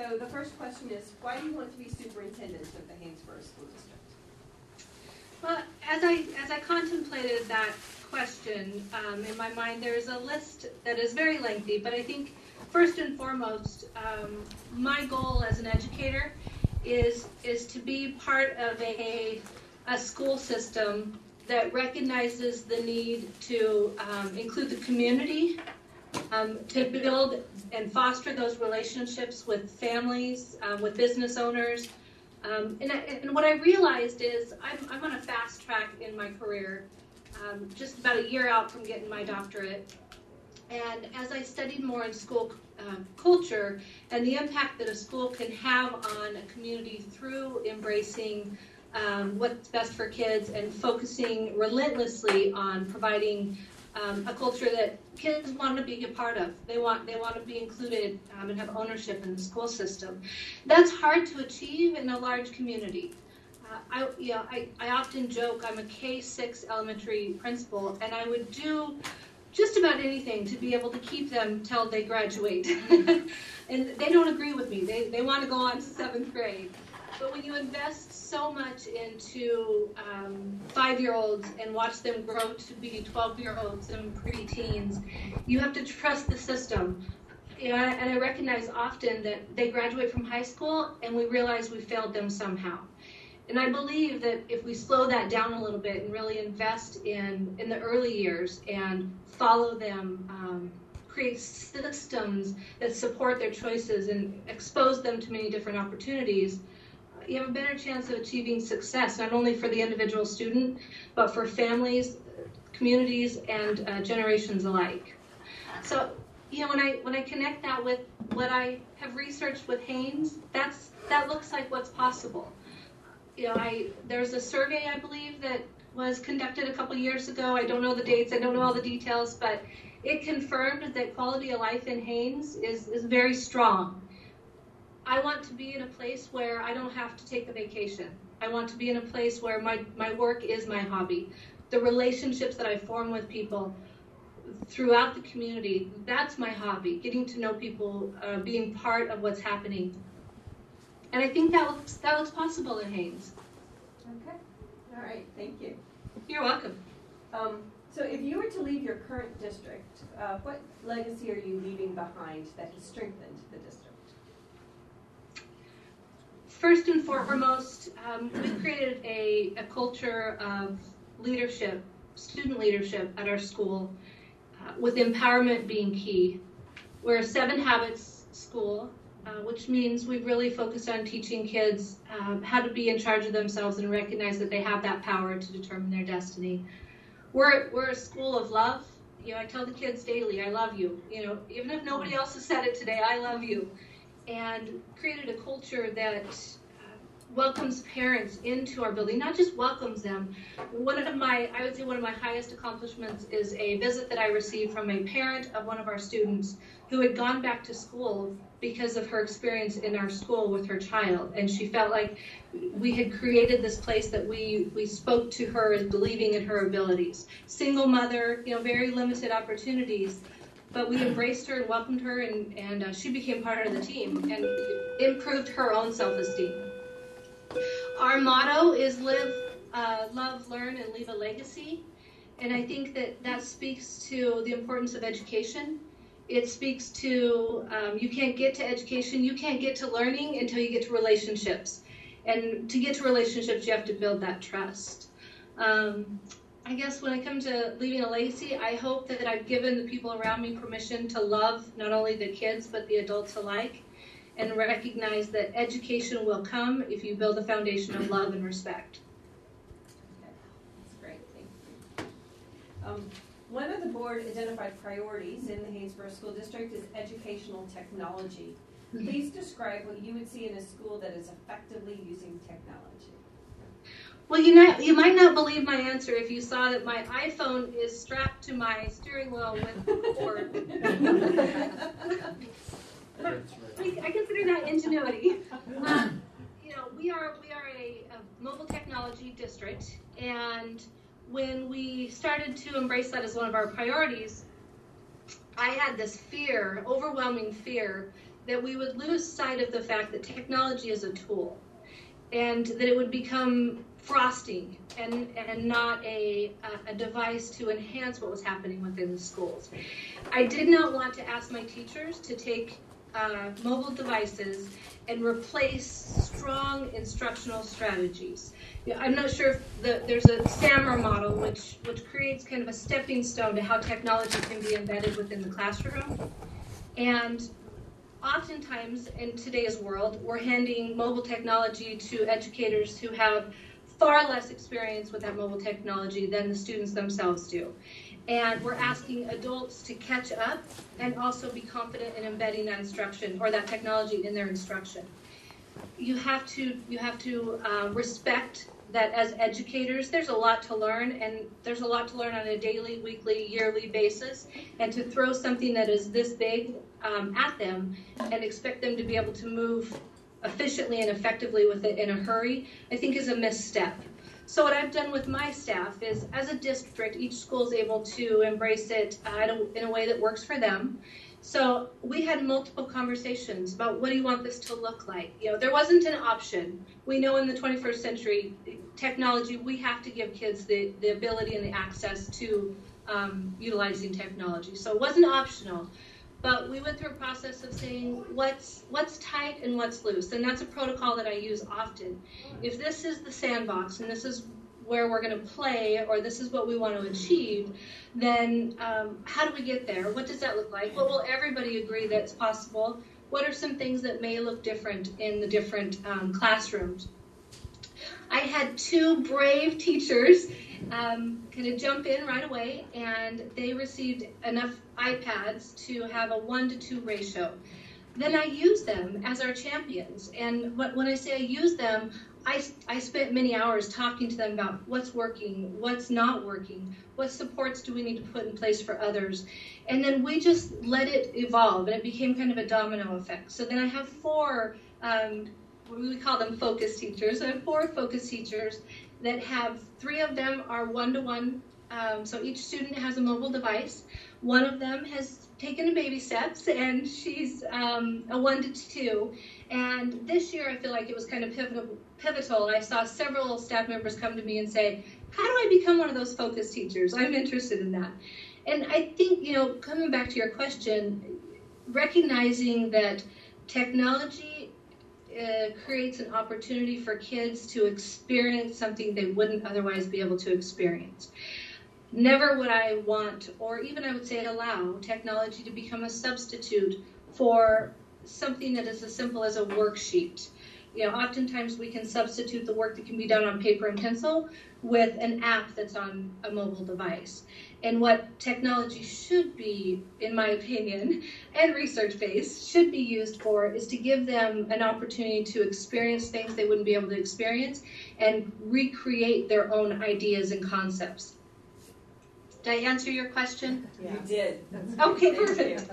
So the first question is, why do you want to be superintendent of the Haynesboro School District? Well, as I contemplated that question, in my mind there's a list that is very lengthy, but I think first and foremost, my goal as an educator is to be part of a school system that recognizes the need to include the community, to build and foster those relationships with families, with business owners. And what I realized is I'm on a fast track in my career, just about a year out from getting my doctorate. And as I studied more in school culture and the impact that a school can have on a community through embracing what's best for kids and focusing relentlessly on providing a culture that kids want to be a part of. They want to be included and have ownership in the school system. That's hard to achieve in a large community. I often joke I'm a K-6 elementary principal, and I would do just about anything to be able to keep them till they graduate. And they don't agree with me. They want to go on to 7th grade. But when you invest so much into 5-year-olds and watch them grow to be 12-year-olds and preteens, you have to trust the system. And I recognize often that they graduate from high school and we realize we failed them somehow. And I believe that if we slow that down a little bit and really invest in the early years and follow them, create systems that support their choices and expose them to many different opportunities, you have a better chance of achieving success, not only for the individual student, but for families, communities, and generations alike. So, when I connect that with what I have researched with Haynes, that looks like what's possible. There's a survey, I believe, that was conducted a couple years ago. I don't know the dates, I don't know all the details, but it confirmed that quality of life in Haynes is very strong. I want to be in a place where I don't have to take a vacation. I want to be in a place where my work is my hobby. The relationships that I form with people throughout the community, that's my hobby, getting to know people, being part of what's happening. And I think that looks possible in Haynes. Okay. All right. Thank you. You're welcome. So if you were to leave your current district, what legacy are you leaving behind that has strengthened the district? First and foremost, we've created a culture of leadership, student leadership at our school, with empowerment being key. We're a 7 Habits school, which means we've really focused on teaching kids how to be in charge of themselves and recognize that they have that power to determine their destiny. We're a school of love. I tell the kids daily, I love you. Even if nobody else has said it today, I love you. And created a culture that welcomes parents into our building, not just welcomes them. I would say one of my highest accomplishments is a visit that I received from a parent of one of our students who had gone back to school because of her experience in our school with her child. And she felt like we had created this place that we spoke to her as believing in her abilities. Single mother, very limited opportunities. But we embraced her and welcomed her, and she became part of the team and improved her own self-esteem. Our motto is live, love, learn, and leave a legacy. And I think that speaks to the importance of education. It speaks to you can't get to education, you can't get to learning until you get to relationships. And to get to relationships, you have to build that trust. I guess when it comes to leaving a legacy, I hope that I've given the people around me permission to love not only the kids, but the adults alike, and recognize that education will come if you build a foundation of love and respect. Okay. That's great. Thank you. One of the board identified priorities in the Haynesboro School District is educational technology. Please describe what you would see in a school that is effectively using technology. Well, you might not believe my answer if you saw that my iPhone is strapped to my steering wheel with a cord. I consider that ingenuity. We are a mobile technology district, and when we started to embrace that as one of our priorities, I had this fear, overwhelming fear, that we would lose sight of the fact that technology is a tool, and that it would become frosting and not a device to enhance what was happening within the schools. I did not want to ask my teachers to take mobile devices and replace strong instructional strategies. I'm not sure if there's a SAMR model which creates kind of a stepping stone to how technology can be embedded within the classroom. And oftentimes in today's world, we're handing mobile technology to educators who have far less experience with that mobile technology than the students themselves do. And we're asking adults to catch up and also be confident in embedding that instruction or that technology in their instruction. You have to respect that as educators, there's a lot to learn, and there's a lot to learn on a daily, weekly, yearly basis. And to throw something that is this big at them and expect them to be able to move efficiently and effectively with it in a hurry, I think is a misstep. So what I've done with my staff is, as a district, each school is able to embrace it in a way that works for them. So we had multiple conversations about, what do you want this to look like? There wasn't an option. We know in the 21st century technology, we have to give kids the ability and the access to utilizing technology. So it wasn't optional. But we went through a process of saying what's tight and what's loose, and that's a protocol that I use often. If this is the sandbox and this is where we're going to play, or this is what we want to achieve, then how do we get there? What does that look like? What will everybody agree that's possible? What are some things that may look different in the different classrooms? I had two brave teachers kind of jump in right away, and they received enough iPads to have a 1-to-2 ratio. Then I use them as our champions, and when I say I use them, I spent many hours talking to them about what's working, what's not working, what supports do we need to put in place for others, and then we just let it evolve, and it became kind of a domino effect. So then I have four, we call them focus teachers. I have four focus teachers that have, 3 of them are one-to-one, so each student has a mobile device. One of them has taken baby steps, and she's a 1-to-2. And this year I feel like it was kind of pivotal. I saw several staff members come to me and say, how do I become one of those focus teachers? I'm interested in that. And I think, coming back to your question, recognizing that technology creates an opportunity for kids to experience something they wouldn't otherwise be able to experience. Never would I want, or even I would say allow, technology to become a substitute for something that is as simple as a worksheet. Oftentimes we can substitute the work that can be done on paper and pencil with an app that's on a mobile device. And what technology should be, in my opinion, and research-based, should be used for is to give them an opportunity to experience things they wouldn't be able to experience and recreate their own ideas and concepts. Did I answer your question? Yeah. You did. Okay, perfect.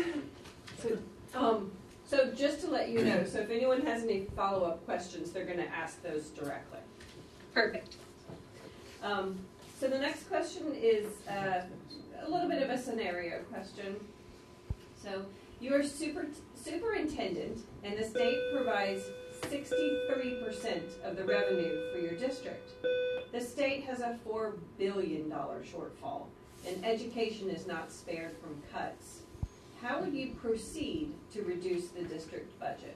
So just to let you know, so if anyone has any follow-up questions, they're going to ask those directly. Perfect. So the next question is a little bit of a scenario question. So you are superintendent, and the state provides 63% of the revenue for your district. The state has a $4 billion shortfall, and education is not spared from cuts. How would you proceed to reduce the district budget?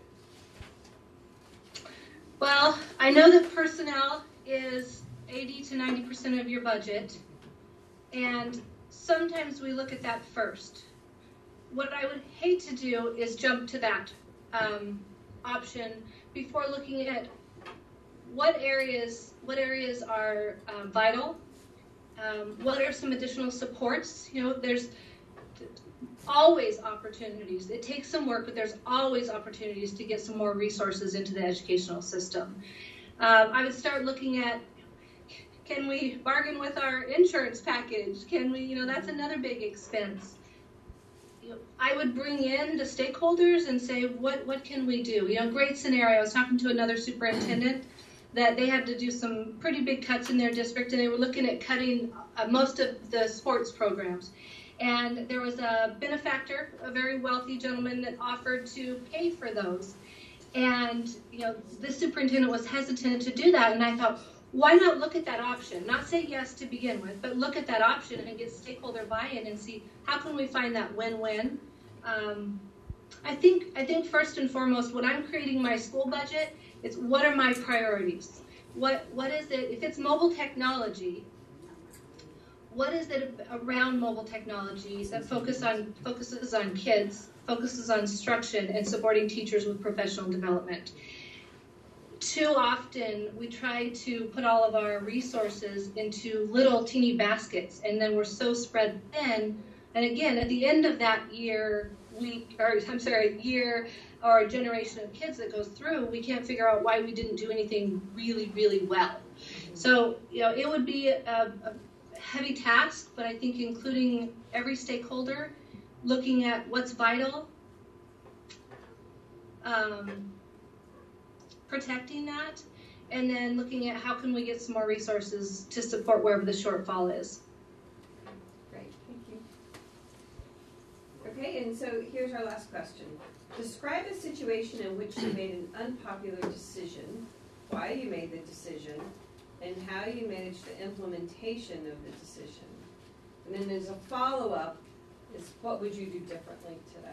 Well, I know that personnel is 80 to 90% of your budget, and sometimes we look at that first. What I would hate to do is jump to that option before looking at what areas are vital, what are some additional supports. There's always opportunities. It takes some work, but there's always opportunities to get some more resources into the educational system. I would start looking at, can we bargain with our insurance package? Can we, that's another big expense. I would bring in the stakeholders and say, what can we do? Great scenario. I was talking to another superintendent that they had to do some pretty big cuts in their district, and they were looking at cutting most of the sports programs. And there was a benefactor, a very wealthy gentleman, that offered to pay for those. And, the superintendent was hesitant to do that. And I thought, why not look at that option? Not say yes to begin with, but look at that option and get stakeholder buy-in and see how can we find that win-win. I think first and foremost, when I'm creating my school budget, it's what are my priorities? What is it? If it's mobile technology, what is it around mobile technology that focuses on kids, focuses on instruction, and supporting teachers with professional development? Too often, we try to put all of our resources into little teeny baskets, and then we're so spread thin. And again, at the end of that year or a generation of kids that goes through, we can't figure out why we didn't do anything really, really well. So, it would be a heavy task, but I think including every stakeholder, looking at what's vital, protecting that, and then looking at how can we get some more resources to support wherever the shortfall is. Great, thank you. Okay, and so here's our last question. Describe a situation in which you made an unpopular decision, why you made the decision, and how you managed the implementation of the decision. And then there's a follow-up, is what would you do differently today?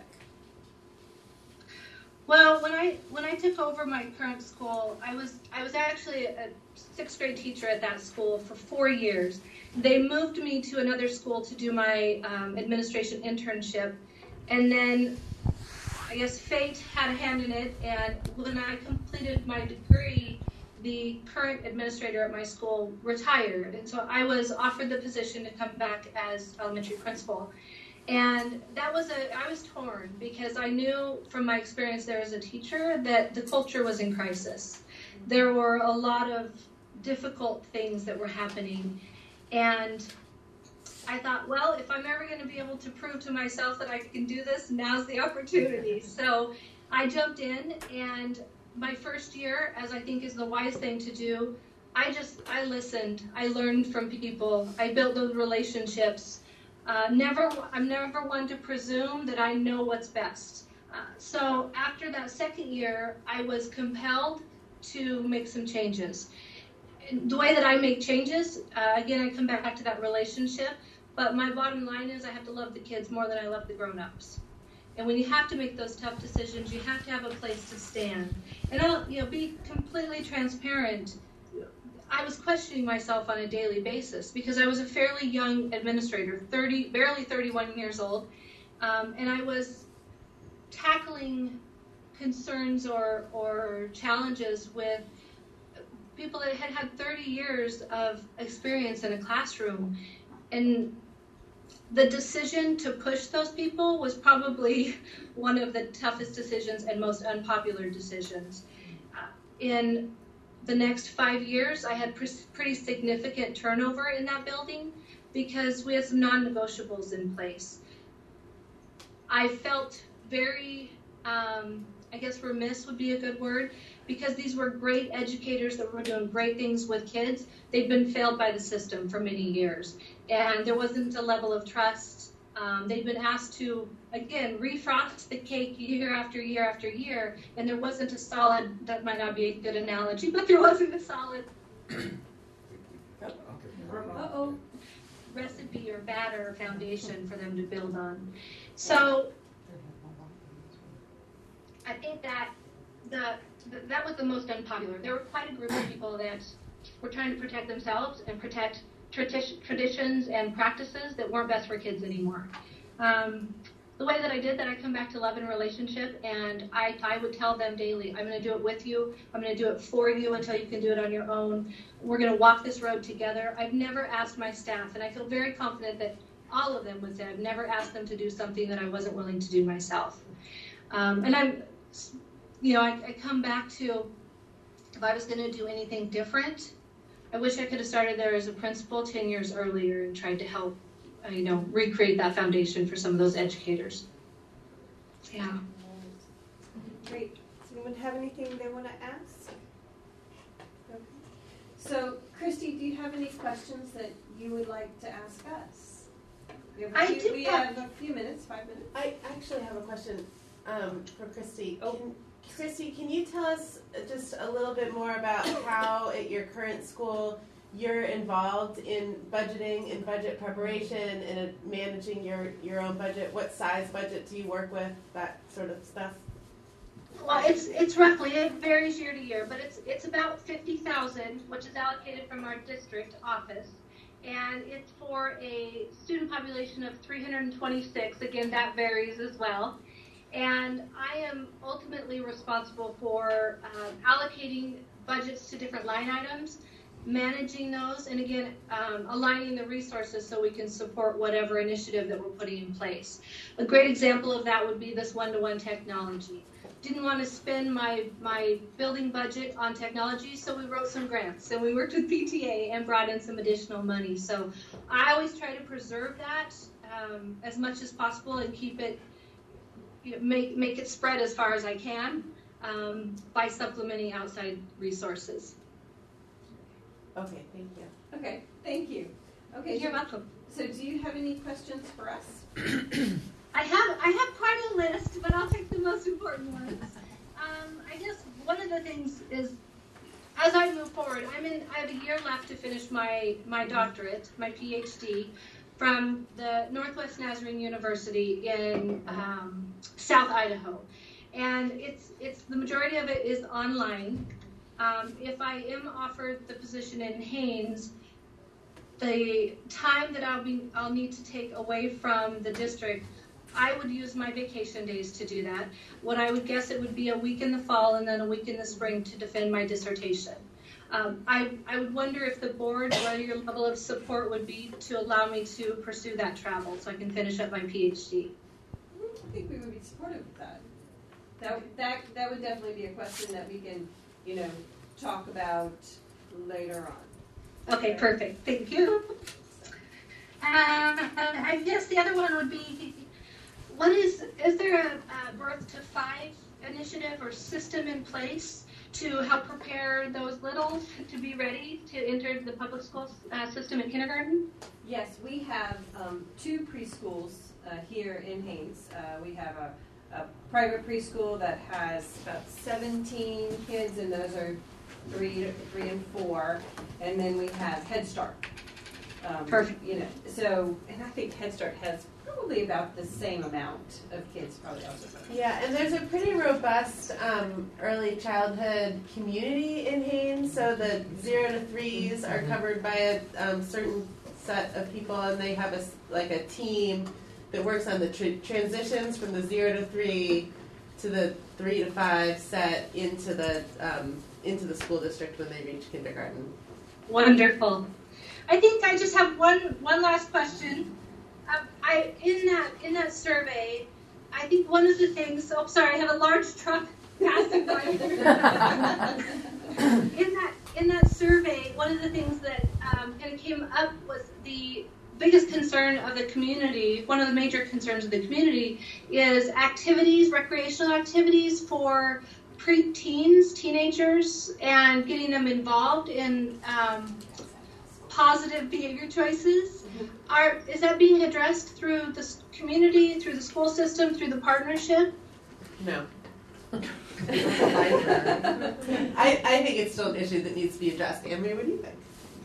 Well, when I took over my current school, I was actually a 6th grade teacher at that school for 4 years. They moved me to another school to do my administration internship, and then I guess fate had a hand in it, and when I completed my degree, the current administrator at my school retired, and so I was offered the position to come back as elementary principal. And I was torn because I knew from my experience there as a teacher that the culture was in crisis. There were a lot of difficult things that were happening. And I thought, well, if I'm ever going to be able to prove to myself that I can do this, now's the opportunity. So I jumped in, and my first year, as I think is the wise thing to do, I listened. I learned from people. I built those relationships. I'm never one to presume that I know what's best. So after that second year, I was compelled to make some changes. The way that I make changes, again, I come back to that relationship, but my bottom line is I have to love the kids more than I love the grown-ups. And when you have to make those tough decisions, you have to have a place to stand. And I'll be completely transparent. I was questioning myself on a daily basis because I was a fairly young administrator, barely 31 years old, and I was tackling concerns or challenges with people that had had 30 years of experience in a classroom. And the decision to push those people was probably one of the toughest decisions and most unpopular decisions. In the next 5 years, I had pretty significant turnover in that building because we had some non-negotiables in place. I felt very, I guess remiss would be a good word, because these were great educators that were doing great things with kids. They'd been failed by the system for many years, and there wasn't a level of trust. They'd been asked to, again, refrost the cake year after year after year, and there wasn't a solid, that might not be a good analogy, but there wasn't a solid recipe or batter foundation for them to build on. So I think that that was the most unpopular. There were quite a group of people that were trying to protect themselves and protect traditions and practices that weren't best for kids anymore. The way that I did that, I come back to love and relationship, and I would tell them daily, I'm going to do it with you. I'm going to do it for you until you can do it on your own. We're going to walk this road together. I've never asked my staff, and I feel very confident that all of them would say I've never asked them to do something that I wasn't willing to do myself. And I come back to, if I was going to do anything different, I wish I could have started there as a principal 10 years earlier and tried to help, recreate that foundation for some of those educators. Yeah. Great. Does anyone have anything they want to ask? Okay. So, Christy, do you have any questions that you would like to ask us? We have a few minutes, 5 minutes. I actually have a question for Christy. Oh. Christy, can you tell us just a little bit more about how at your current school you're involved in budgeting and budget preparation and managing your own budget? What size budget do you work with? That sort of stuff. Well, it's roughly, it varies year to year, but it's about 50,000, which is allocated from our district office, and it's for a student population of 326. Again, that varies as well. And I am ultimately responsible for allocating budgets to different line items, managing those, and again, aligning the resources so we can support whatever initiative that we're putting in place. A great example of that would be this one-to-one technology. Didn't want to spend my building budget on technology, so we wrote some grants, and we worked with PTA and brought in some additional money. So I always try to preserve that as much as possible and keep it, make it spread as far as I can by supplementing outside resources. Okay, thank you. Okay, thank you. Okay, You're welcome. So do you have any questions for us? I have quite a list, but I'll take the most important ones. I guess one of the things is, as I move forward, I have a year left to finish my doctorate, my PhD, from the Northwest Nazarene University in South Idaho, and it's the majority of it is online. If I am offered the position in Haines, the time that I'll need to take away from the district, I would use my vacation days to do that. What I would guess it would be a week in the fall and then a week in the spring to defend my dissertation. I would wonder if the board, what your level of support would be to allow me to pursue that travel so I can finish up my PhD. I think we would be supportive of that. That would definitely be a question that we can, talk about later on. Okay, perfect. Thank you. I guess the other one would be, is there a Birth to 5 initiative or system in place to help prepare those littles to be ready to enter the public school system in kindergarten? Yes, we have 2 preschools here in Haines. We have a private preschool that has about 17 kids, and those are 3 and 4, and then we have Head Start. Perfect. And I think Head Start has probably about the same amount of kids, probably also. Yeah, and there's a pretty robust early childhood community in Haines. So the 0 to 3s are covered by a certain set of people, and they have a team that works on the transitions from the 0 to 3 to the 3 to 5 set into the school district when they reach kindergarten. Wonderful. I think I just have one last question. In that survey, I think one of the things. Oh, sorry, I have a large truck passing by. In that survey, one of the things that kind of came up was the biggest concern of the community. One of the major concerns of the community is recreational activities for preteens, teenagers, and getting them involved in positive behavior choices. Is that being addressed through the community, through the school system, through the partnership? No. I think it's still an issue that needs to be addressed. Anne-Marie, what do you think?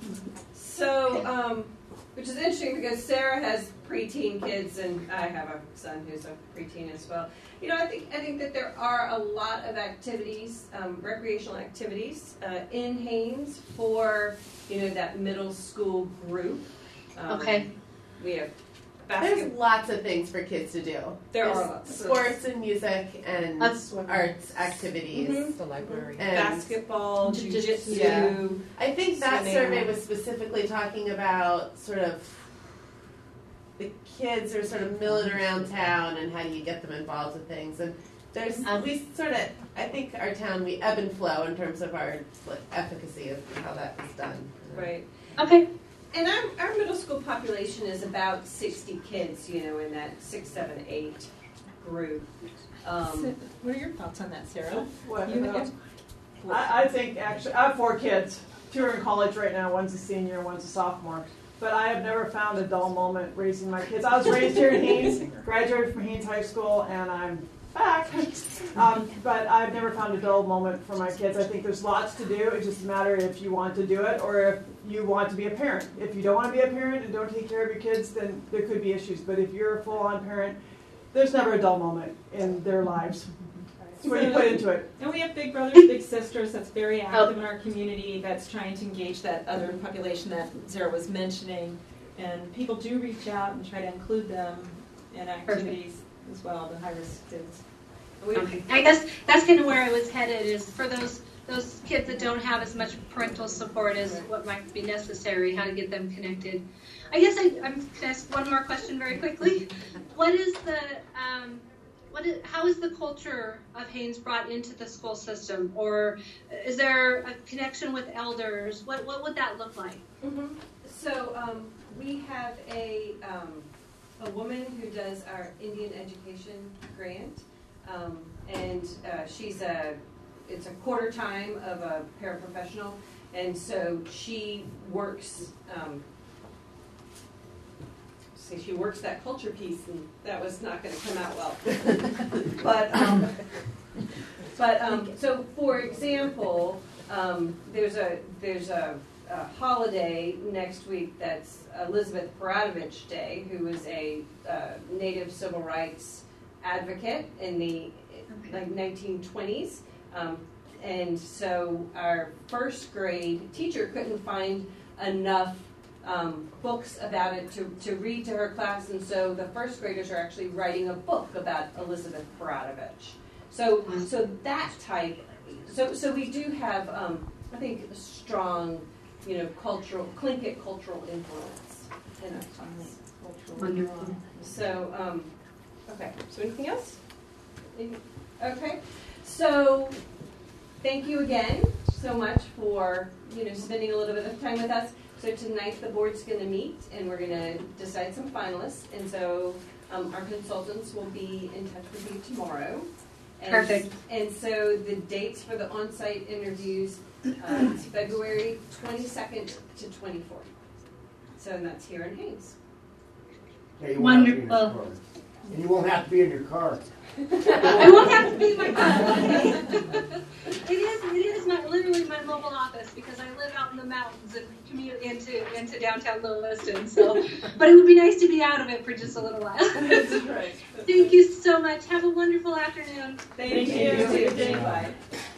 So, which is interesting because Sarah has preteen kids, and I have a son who's a preteen as well. I think that there are a lot of activities, recreational activities in Haines for that middle school group. Okay. We have There's lots of things for kids to do. There are lots. Sports and music and arts activities. Mm-hmm. The library. And basketball, jiu-jitsu. Yeah. I think that swimming. survey was specifically talking about sort of the kids are sort of milling around town and how do you get them involved with things. And there's we sort of, I think our town, we ebb and flow in terms of our efficacy of how that is done. Right. Okay. And our middle school population is about 60 kids, in that 6, 7, 8 group. What are your thoughts on that, Sarah? I think actually, I have 4 kids. 2 are in college right now. One's a senior, one's a sophomore. but I have never found a dull moment raising my kids. I was raised here in Haines, graduated from Haines High School, and I'm back. But I've never found a dull moment for my kids. I think there's lots to do. It's just a matter if you want to do it or if you want to be a parent. If you don't want to be a parent and don't take care of your kids, then there could be issues. But if you're a full-on parent, there's never a dull moment in their lives. It's what you put into it. And we have Big Brothers, Big Sisters that's very active in our community that's trying to engage that other population that Sarah was mentioning. And people do reach out and try to include them in activities as well, the high-risk kids. Okay. I guess that's kind of where I was headed, is for those kids that don't have as much parental support as what might be necessary, how to get them connected. I guess I'm going to ask one more question very quickly. What is how is the culture of Haines brought into the school system, or is there a connection with elders? What would that look like? Mm-hmm. So we have a woman who does our Indian education grant, and it's a quarter time of a paraprofessional, and so she works. She works that culture piece, and that was not going to come out well. So for example, there's a holiday next week that's Elizabeth Baratovich Day, who was a Native civil rights advocate in the 1920s, and so our first grade teacher couldn't find enough books about it to read to her class, and so the first graders are actually writing a book about Elizabeth Baratovich. So that type. So we do have, I think, a strong, Tlingit cultural influence in our class. Wonderful. So, okay. So anything else? Okay. So thank you again so much for spending a little bit of time with us. So tonight the board's going to meet and we're going to decide some finalists. And so our consultants will be in touch with you tomorrow. And, Perfect. And so the dates for the on-site interviews, it's February 22nd to 24th. So that's here in Haines. Yeah, you won't have to be in your Wonderful. car. And you won't have to be in your car. I won't have to be in my car. It is literally my mobile office because I live out in the mountains and commute into downtown Lewiston. So, but it would be nice to be out of it for just a little while. That's right. Thank you so much. Have a wonderful afternoon. Thank you. Good day. Bye.